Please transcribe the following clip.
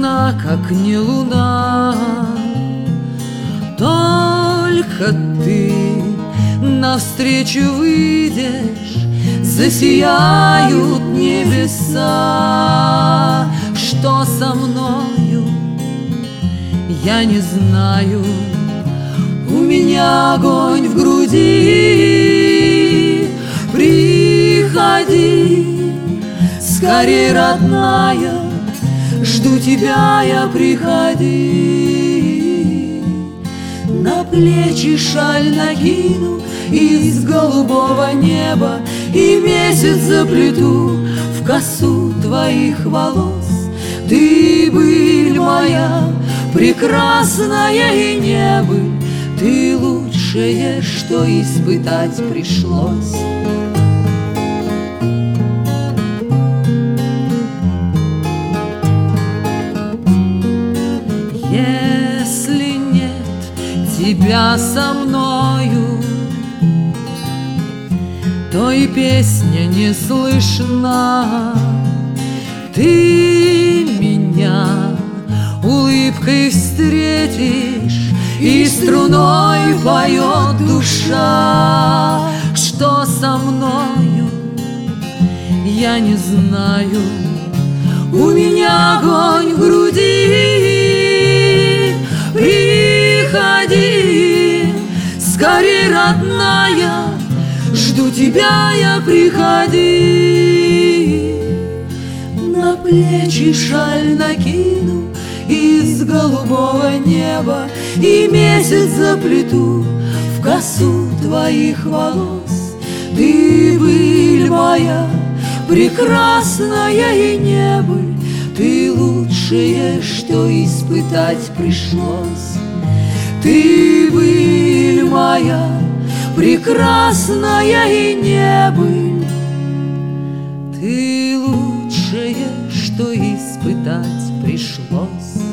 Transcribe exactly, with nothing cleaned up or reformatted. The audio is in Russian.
луна, как не луна. Только ты навстречу выйдешь, засияют небеса. Что со мною, я не знаю. У меня огонь в груди. Приходи, скорей, родная, жду тебя я, приходи. На плечи шаль накину из голубого неба, и месяц заплету в косу твоих волос. Ты, быль моя, прекрасная и не быль, ты лучшее, что испытать пришлось. Если нет тебя со мною, то и песня не слышна. Ты меня улыбкой встретишь, и струной поет душа. Что со мною, я не знаю. У меня огонь в груди. Приходи, скорей, родная, жду тебя я, приходи. На плечи шаль накину из голубого неба, и месяц заплету в косу твоих волос. Ты, быль моя, прекрасная и не быль, ты лучшее, что испытать пришлось. Ты, быль моя, прекрасная и не быль, ты лучшее, что испытать пришлось.